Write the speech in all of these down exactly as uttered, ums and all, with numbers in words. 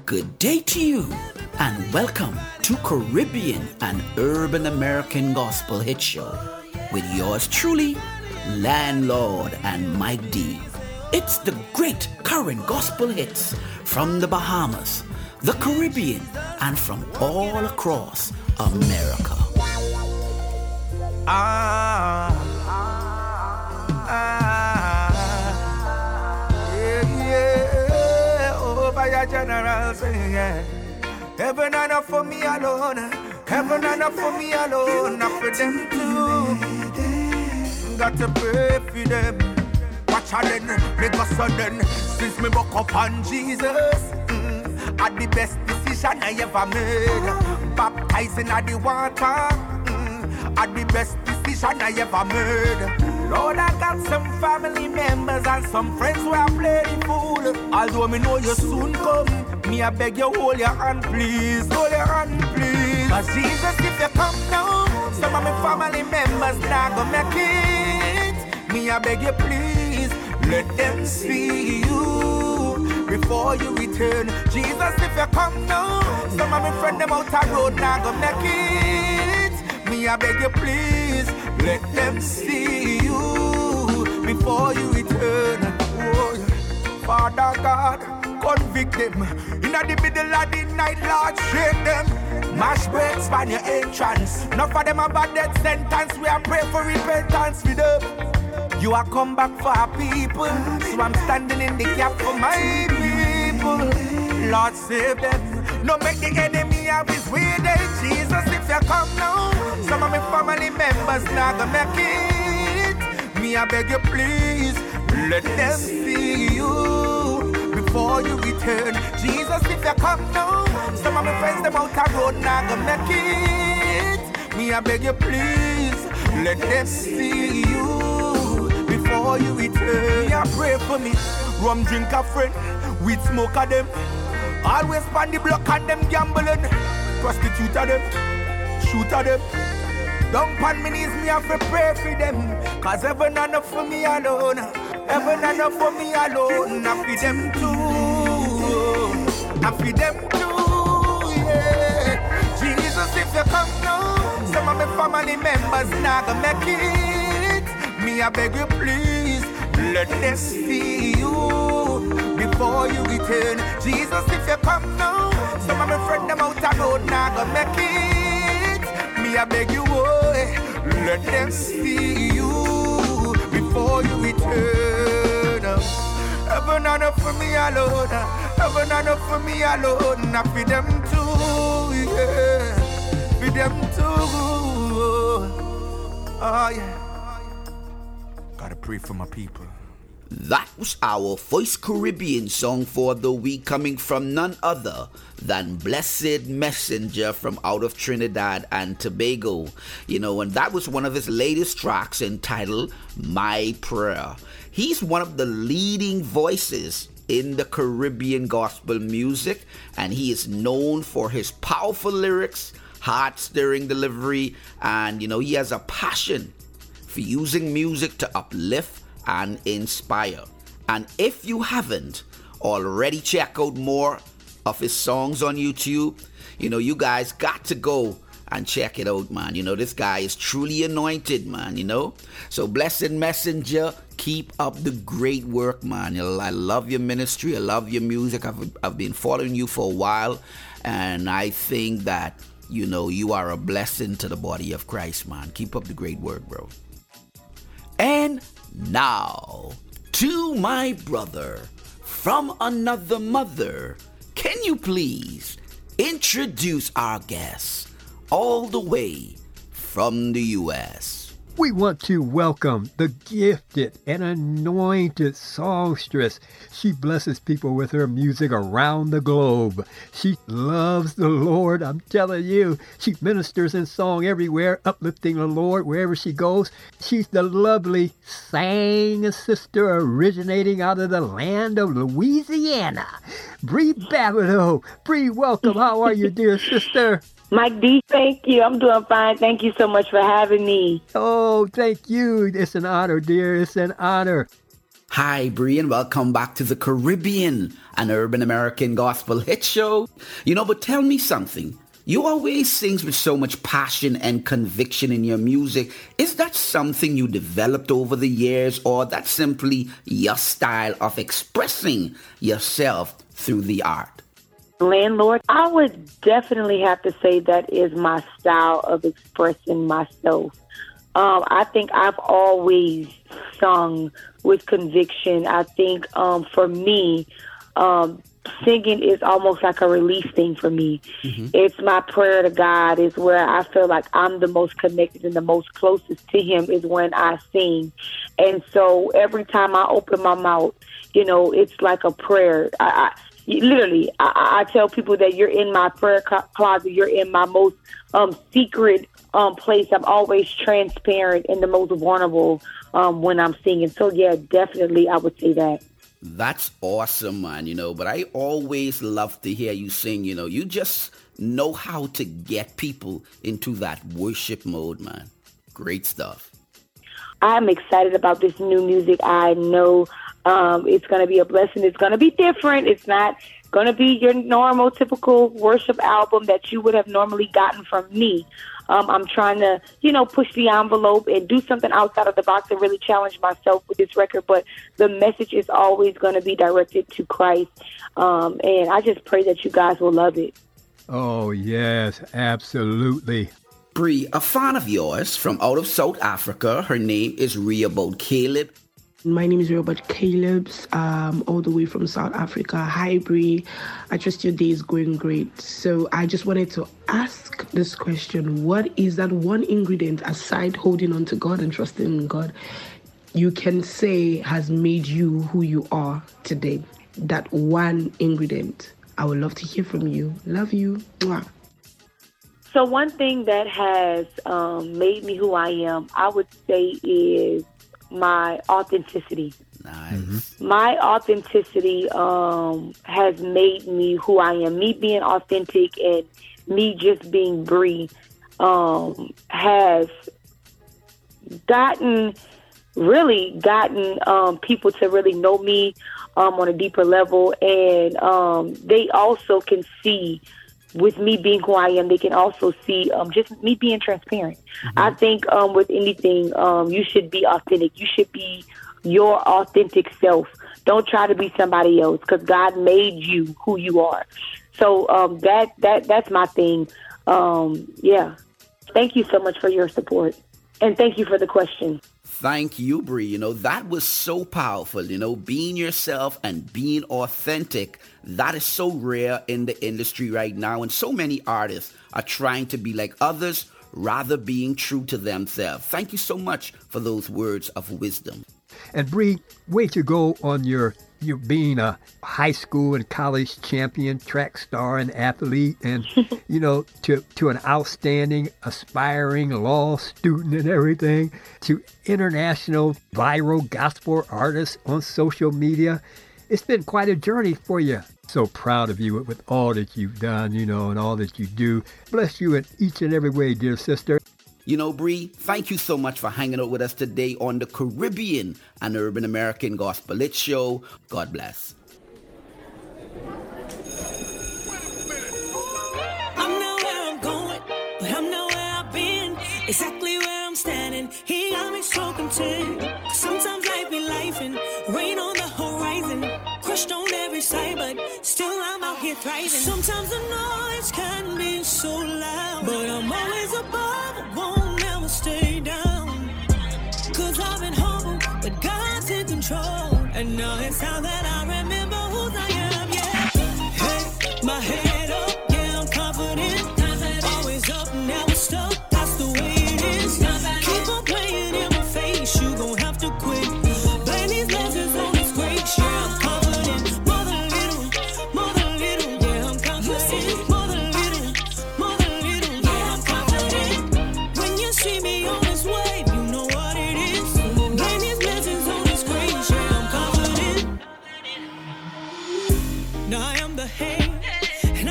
Good day to you, and welcome to Caribbean and Urban American Gospel Hit Show with yours truly, Landlord and Mike D. It's the great current gospel hits from the Bahamas, the Caribbean, and from all across America. Ah, ah, yeah, yeah, oh, by a general saying, yeah. Heaven and earth for me alone, heaven and earth for me alone, not for them too. Got to pray for them. Watch out then, make us sudden. Since me woke up on Jesus, mm, had the best decision I ever made. Baptizing at the water, mm, had the best decision I ever made. Lord, I got some family members and some friends who are playing fool. Although me know you soon come, me I beg you hold your hand please, hold your hand please. Cause Jesus, if you come now, some of my family members not gonna make it. Me I beg you please, let them see you before you return. Jesus, if you come now, some of my friends them out the road not gonna make it. Me I beg you please, let them see you before you return. Oh, Father God, convict them. In the middle of the night, Lord, shake them. Mash breaks by your entrance. Not for them about death sentence. We are pray for repentance with them. You are come back for our people, so I'm standing in the gap for my people. Lord, save them. No make the enemy have his way there. Jesus, if you come now, some of my family members not gonna make it. Me, I beg you please, let them see you before you return. Jesus, if you come now, some of my friends them out the road not gonna make it. Me, I beg you please, let them see you before you return. Yeah, pray for me. Rum drink a friend, weed smoke a them. Always pan the block and them gambling. Prostitute a them, shoot a them. Don't pan me knees, me have to pray for them. Cause heaven enough for me alone. Heaven enough for me alone. Not for them too. Not for them too, yeah. Jesus, if you come now, some of my family members not gonna make it. Me, I beg you please, let them see you before you return. Jesus, if you come now, some of my friends them out the road not gonna make it. Me, I beg you, boy, let them see you before you return. Heaven and earth for me alone, heaven and earth for me alone. Not for them too, yeah, for them too. Oh yeah. Gotta pray for my people. That was our Voice Caribbean song for the week, coming from none other than Blessed Messenger from out of Trinidad and Tobago. You know, and that was one of his latest tracks entitled My Prayer. He's one of the leading voices in the Caribbean gospel music, and he is known for his powerful lyrics, heart-stirring delivery, and, you know, he has a passion for using music to uplift and inspire. And if you haven't already checked out more of his songs on YouTube, you know, you guys got to go and check it out, man. You know, this guy is truly anointed, man, you know. So, Blessed Messenger, keep up the great work, man. You know, I love your ministry. I love your music. I've, I've been following you for a while, and I think that, you know, you are a blessing to the body of Christ, man. Keep up the great work, bro. And now, to my brother from another mother, can you please introduce our guest all the way from the U S? We want to welcome the gifted and anointed songstress. She blesses people with her music around the globe. She loves the Lord, I'm telling you. She ministers in song everywhere, uplifting the Lord wherever she goes. She's the lovely Sang sister originating out of the land of Louisiana. Bree Babineau. Bree, welcome. How are you, dear sister? Mike D, thank you. I'm doing fine. Thank you so much for having me. Oh, thank you. It's an honor, dear. It's an honor. Hi, Bree, and welcome back to the Caribbean, an urban American gospel hit show. You know, but tell me something. You always sing with so much passion and conviction in your music. Is that something you developed over the years, or that's simply your style of expressing yourself through the art? Landlord, I would definitely have to say that is my style of expressing myself. Um, I think I've always sung with conviction. I think um, for me, um, singing is almost like a release thing for me. Mm-hmm. It's my prayer to God. It's where I feel like I'm the most connected and the most closest to Him is when I sing. And so every time I open my mouth, you know, it's like a prayer. I, I literally, I, I tell people that you're in my prayer closet. You're in my most um, secret um, place. I'm always transparent and the most vulnerable um, when I'm singing. So yeah, definitely, I would say that. That's awesome, man, you know, but I always love to hear you sing, you know. You just know how to get people into that worship mode, man. Great stuff. I'm excited about this new music. I know um, it's going to be a blessing. It's going to be different. It's not going to be your normal, typical worship album that you would have normally gotten from me. Um, I'm trying to, you know, push the envelope and do something outside of the box and really challenge myself with this record. But the message is always going to be directed to Christ. Um, and I just pray that you guys will love it. Oh, yes, absolutely. Bree, a fan of yours from out of South Africa. Her name is Rehoboth Caleb. My name is Rehoboth Caleb, um, all the way from South Africa. Hi, Bree. I trust your day is going great. So I just wanted to ask this question. What is that one ingredient, aside holding on to God and trusting in God, you can say has made you who you are today? That one ingredient. I would love to hear from you. Love you. Mwah. So one thing that has um, made me who I am, I would say, is my authenticity. Nice. Mm-hmm. My authenticity um, has made me who I am. Me being authentic and me just being Bree um, has gotten, really gotten um, people to really know me um, on a deeper level. And um, they also can see, with me being who I am, they can also see um, just me being transparent. Mm-hmm. I think um, with anything, um, you should be authentic. You should be your authentic self. Don't try to be somebody else, because God made you who you are. So um, that that that's my thing. Um, yeah. Thank you so much for your support. And thank you for the question. Thank you, Bree. You know, that was so powerful. You know, being yourself and being authentic, that is so rare in the industry right now. And so many artists are trying to be like others rather being true to themselves. Thank you so much for those words of wisdom. And Bree, way to go on your you being a high school and college champion, track star and athlete, and, you know, to, to an outstanding, aspiring law student and everything, to international viral gospel artists on social media. It's been quite a journey for you. So proud of you with all that you've done, you know, and all that you do. Bless you in each and every way, dear sister. You know, Bree, thank you so much for hanging out with us today on the Caribbean and Urban American Gospel Lit Show. God bless. I'm not where I'm going, but I'm not where I've been. Exactly where I'm standing, He got me so content. Sometimes life be life and rain on the horizon, crushed on every side, but still I'm out here thriving. Sometimes the noise can be so loud, but I'm always above, won't never stay down. Cause I've been humble, but God's in control. And now it's time that I remember who I am, yeah. Hey, my head up, yeah, I'm confident. Always up, never stuck, that's the way it is. Keep on playing in my face, you gon' have to quit. Blame these lessons on this grace, yeah, I'm confident. More than little, more than little, yeah, I'm confident. More than little, more than little, yeah, I'm confident. When you see me on this wave, you know what it is. Blame these lessons on this grace, yeah, I'm confident. Now I am the head,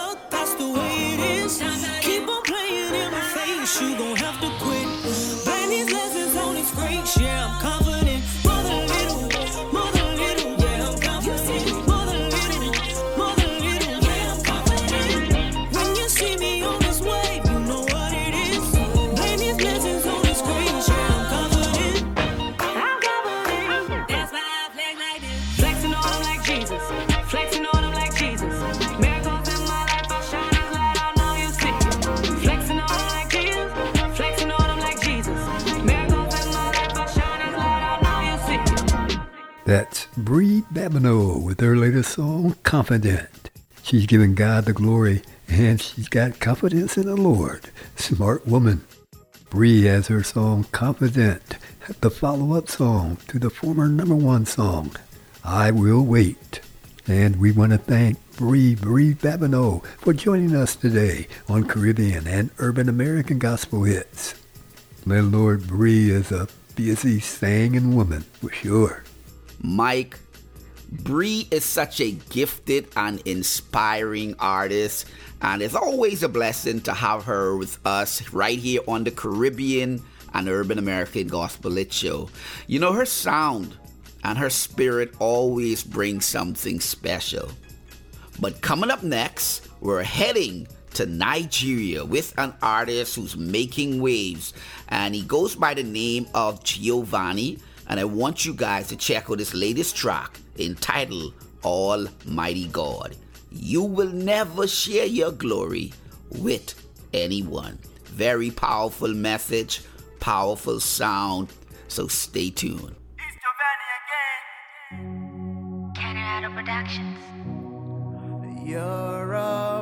luck, that's the way it is. Keep on playing in my face, you gon' have to quit. Blame these lessons on these greats, yeah, I'm confident. Mother little, mother little, yeah, I'm confident. Mother little, mother little, yeah, I'm confident. When you see me on this wave, you know what it is. Blame these lessons on these greats, yeah, I'm confident. I'm confident, that's why I flex like this. Flexing on them like Jesus, flexing on them like Jesus. Miracles in my life, I shine this light, I know you see it. Flexing on them like Jesus, flexing on them like Jesus. Miracles in my life, I shine this light, I know you see it. That's Bree Babineau with her latest song, Confident. She's giving God the glory, and she's got confidence in the Lord. Smart woman. Bree has her song, Confident, the follow-up song to the former number one song, I Will Wait. And we want to thank Bree, Bree Babineau for joining us today on Caribbean and Urban American Gospel Hits. Landlord Bree is a busy singing woman, for sure. Mike, Bree is such a gifted and inspiring artist, and it's always a blessing to have her with us right here on the Caribbean and Urban American Gospel Hit Show. You know, her sound and her spirit always brings something special. But coming up next, we're heading to Nigeria with an artist who's making waves, and he goes by the name of Giovanni. And I want you guys to check out his latest track entitled Almighty God. You will never share your glory with anyone. Very powerful message, powerful sound, so stay tuned. It's Giovanni again. Canada Productions. You're a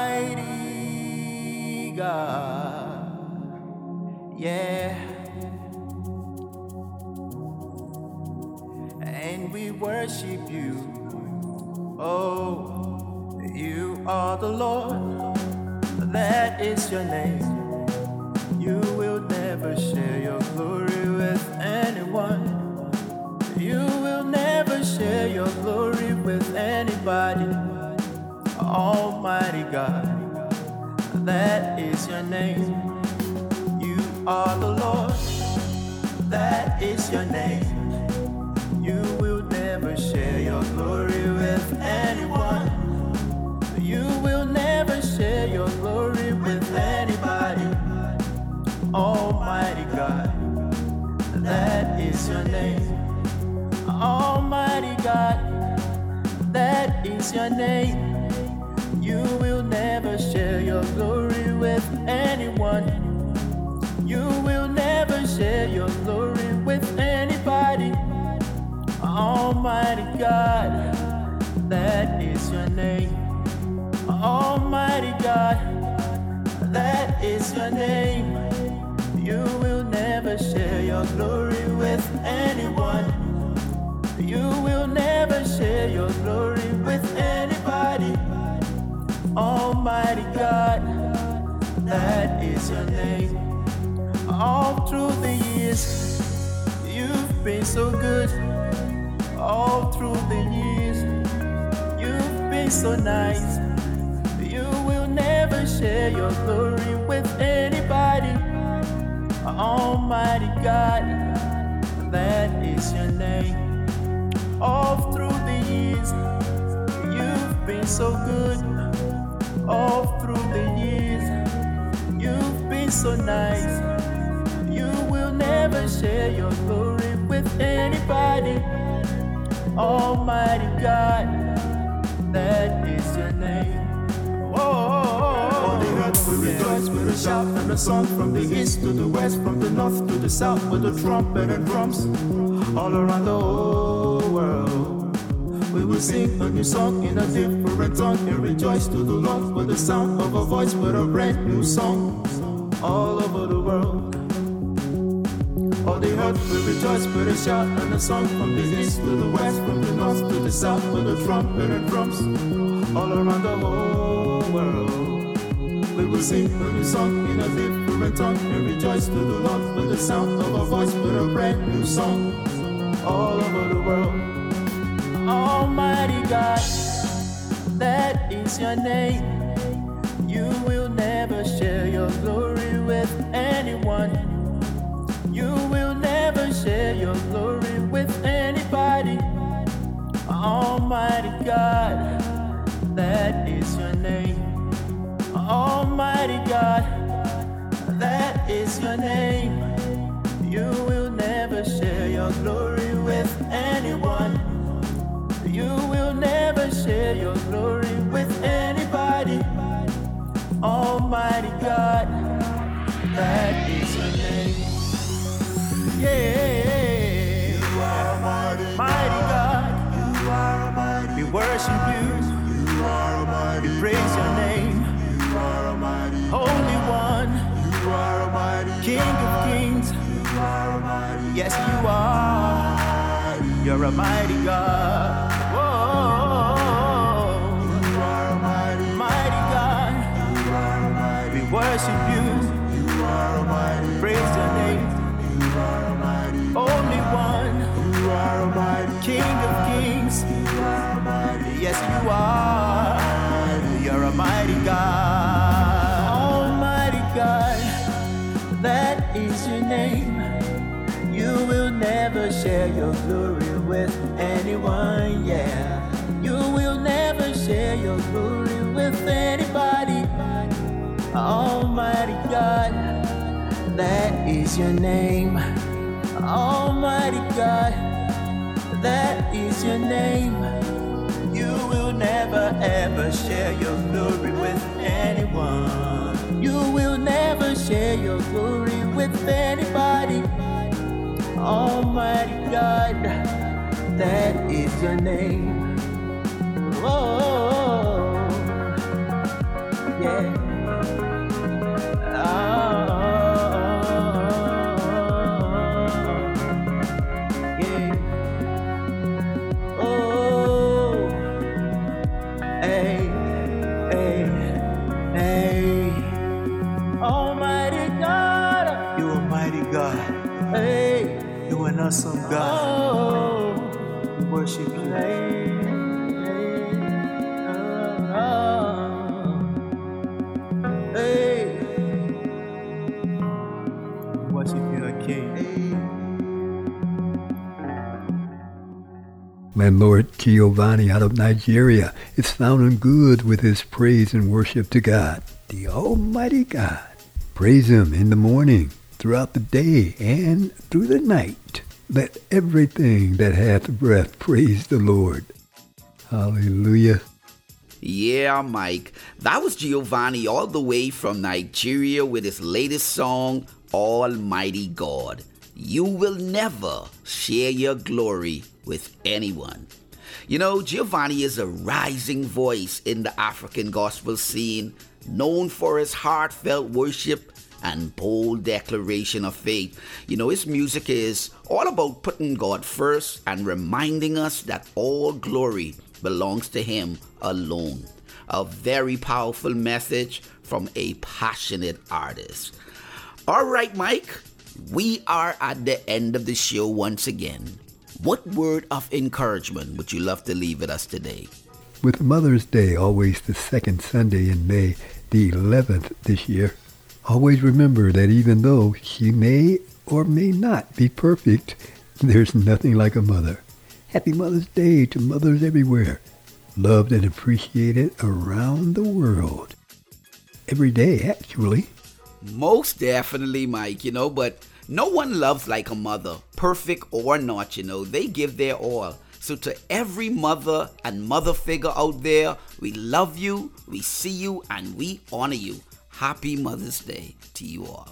mighty God. Yeah. And we worship you. Oh, you are the Lord. That is your name. You will never share your glory with anyone. You will never share your glory with anybody. Almighty God, that is your name. You are the Lord. That is your name. You will never share your glory with anyone. You will never share your glory with anybody. Almighty God, that is your name. Almighty God, that is your name. You will never share your glory with anyone. You will never share your glory with anybody. Almighty God, that is your name. Almighty God, that is your name. You will never share your glory with anyone. You will never share your glory with anybody. Almighty God, that is your name. All through the years, you've been so good. All through the years, you've been so nice. You will never share your glory with anybody. Almighty God, that is your name. All through the years, you've been so good. All through the years, you've been so nice. You will never share your glory with anybody. Almighty God, that is your name. All the earth will rejoice with a shout and a song, from the east to the west, from the north to the south, with a trumpet and drums all around the whole world. We will sing a new song in a different tongue and rejoice to the Lord with the sound of a voice, with a brand new song all over the world. All the earth will rejoice with a shout and a song, from the east to the west, from the north to the south, with a trumpet and drums all around the whole world. We will sing a new song in a different tongue and rejoice to the Lord with the sound of a voice, with a brand new song all over the world. Almighty God, that is your name. Yeah. You are mighty, mighty God. You are mighty. We worship you. You are mighty. We praise your name. You are mighty. Holy One. You are mighty. King of Kings. You are mighty. Yes, you are. You're a mighty God. Whoa. You are mighty, mighty God. You are mighty. We worship you. You are mighty. Praise your name. You are mighty. Only One. You are mighty. King of Kings. You are mighty. Yes, you are. You're a mighty God. Almighty God. That is your name. You will never share your glory with anyone, yeah. You will never share your glory with anybody. Almighty God, that is your name. Almighty God, that is your name. You will never ever share your glory with anyone. You will never share your glory with anybody. Almighty God, that is your name. Oh, yeah. Oh, yeah. Oh, hey, hey, hey. Almighty God, you Almighty God. Hey. You an awesome God. Oh, we worship you. Hey, hey, oh, hey. We worship you, our King. Landlord Giovanni out of Nigeria is sounding good with his praise and worship to God, the Almighty God. Praise Him in the morning, throughout the day, and through the night. Let everything that hath breath praise the Lord. Hallelujah. Yeah, Mike. That was Giovanni all the way from Nigeria with his latest song, Almighty God. You will never share your glory with anyone. You know, Giovanni is a rising voice in the African gospel scene, known for his heartfelt worship and bold declaration of faith. You know, his music is all about putting God first and reminding us that all glory belongs to Him alone. A very powerful message from a passionate artist. All right, Mike, we are at the end of the show once again. What word of encouragement would you love to leave with us today? With Mother's Day always the second Sunday in May, the eleventh this year, always remember that even though she may or may not be perfect, there's nothing like a mother. Happy Mother's Day to mothers everywhere, loved and appreciated around the world. Every day, actually. Most definitely, Mike, you know, but no one loves like a mother, perfect or not, you know. They give their all. So to every mother and mother figure out there, we love you, we see you, and we honor you. Happy Mother's Day to you all.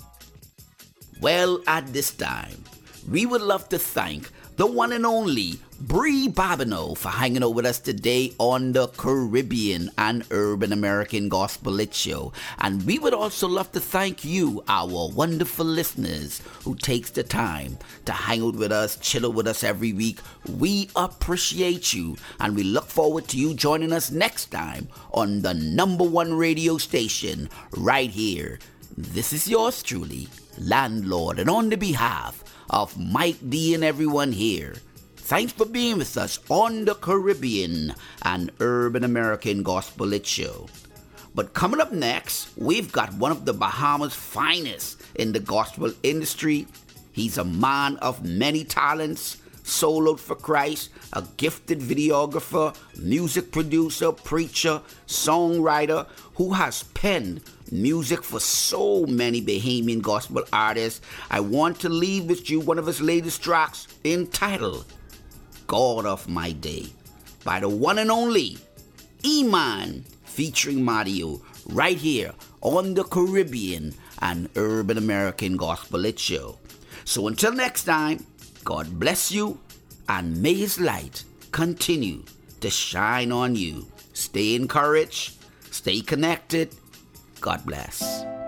Well, at this time, we would love to thank the one and only Bree Babineau for hanging out with us today on the Caribbean and Urban American Gospel Lit Show. And we would also love to thank you, our wonderful listeners, who takes the time to hang out with us, chill out with us every week. We appreciate you, and we look forward to you joining us next time on the number one radio station right here. This is yours truly, Landlord, and on the behalf of Mike D and everyone here, thanks for being with us on the Caribbean and Urban American Gospel Lit Show. But coming up next, we've got one of the Bahamas' finest in the gospel industry. He's a man of many talents, sold out for Christ, a gifted videographer, music producer, preacher, songwriter, who has penned music for so many Bahamian gospel artists. I want to leave with you one of his latest tracks entitled God of My Day by the one and only Iman featuring Mario right here on the Caribbean and Urban American Gospel Lit Show. So until next time, God bless you, and may His light continue to shine on you. Stay encouraged, stay connected. God bless.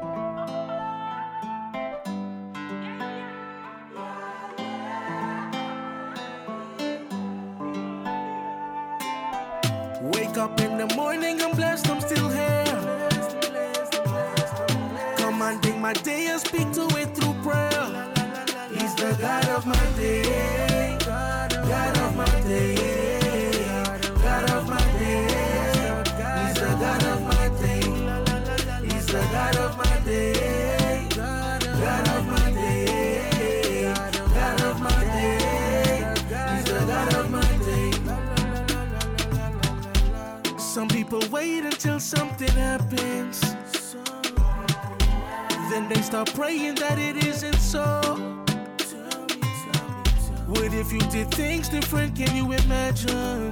Wake up in the morning, I'm blessed, I'm still here. Commanding my day and speak to it through prayer. He's the God of my day, God of my day, God of my day. He's the God of my day, He's the God of my day, God of my day, God of my day. He's the God of my day. Some people wait until something happens, then they start praying that it isn't so. What if you did things different, can you imagine?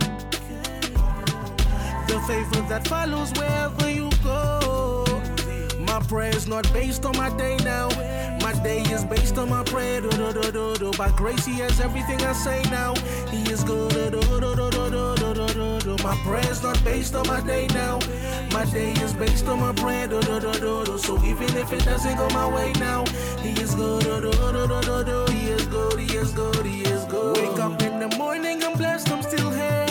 The favor that follows wherever you go. My prayer is not based on my day now. My day is based on my prayer. Do, do, do, do, do. By grace, He has everything I say now. He is good. Do, do, do, do, do, do, do, do, do. My prayer is not based on my day now. My day is based on my prayer. Do, do, do, do, do. So even if it doesn't go my way now, He is good. Do, do, do, do, do, do. He is good. He is good. He is good. Wake up in the morning, I'm blessed, I'm still here.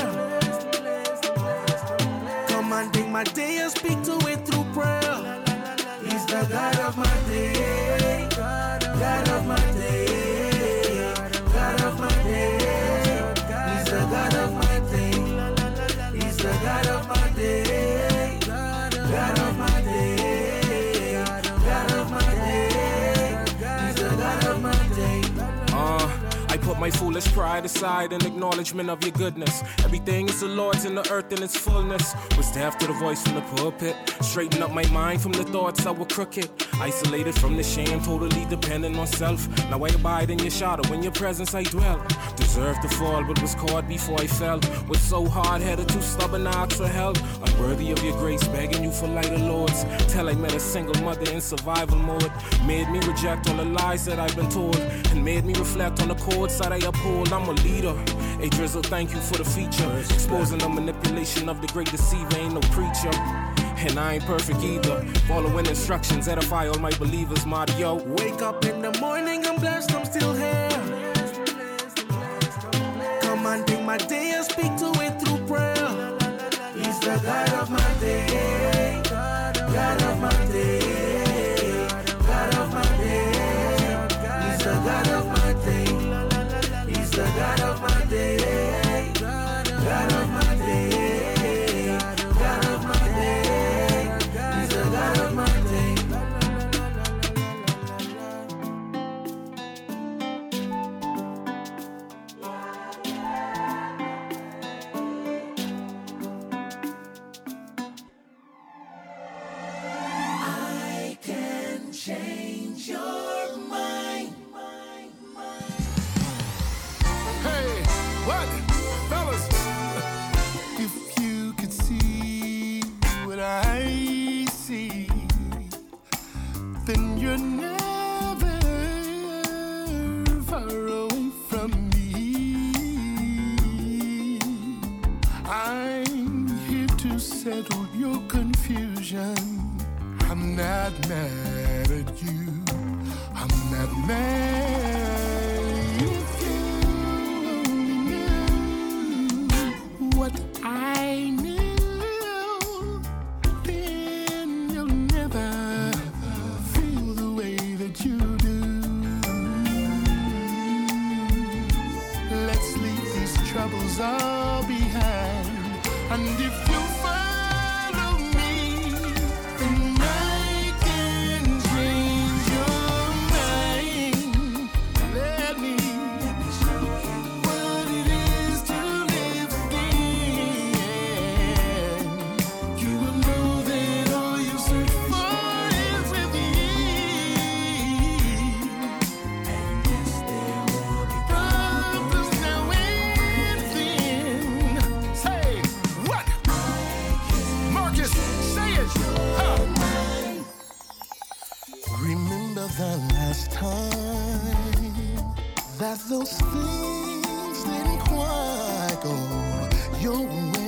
Commanding my day and speak to it through prayer. He's the God of my day, God of my day, God of my day. He's the God of my day, He's the God of my day, God of my day, God of my day. He's the God of my day. Uh, I put my foolish pride aside in acknowledgement of your goodness. Everything is the Lord's in the earth in its fullness. Was deaf to the voice from the pulpit. Straighten up my mind from the thoughts that were crooked. Isolated from the shame, totally dependent on self. Now I abide in your shadow, in your presence I dwell. Deserved to fall, but was caught before I fell. Was so hard-headed, too stubborn, I asked for help. Unworthy of your grace, begging you for lighter lords. Till I met a single mother in survival mode. Made me reject all the lies that I've been told. And made me reflect on the codes that I uphold. I'm a leader. Hey Drizzle, thank you for the feature. Exposing the manipulation of the great deceiver, ain't no preacher. And I ain't perfect either. Following instructions, edify all my believers, my yo. Wake up in the morning, I'm blessed, I'm still here. Commanding my day and speak to it through prayer. He's the God of my day, God of my day, God of my day. He's the God of my day, He's the God of my day, God of my day, God of my day. He's the God of my day. I can change your mind. Hey, what? Fellas, if you could see what I see, then you're never far away from me. I'm here to settle your confusion. I'm not mad at you. I'm not mad. If you only knew what I knew, then you'll never feel the way that you do. Let's leave these troubles all behind. And if you follow me, then I can change your mind. Let me show you what it is to live again. You will know that all you search for is within. And yes, there will be problems now and then. Say what? Marcus, say it. Huh. Remember the last time that those things didn't quite go your way.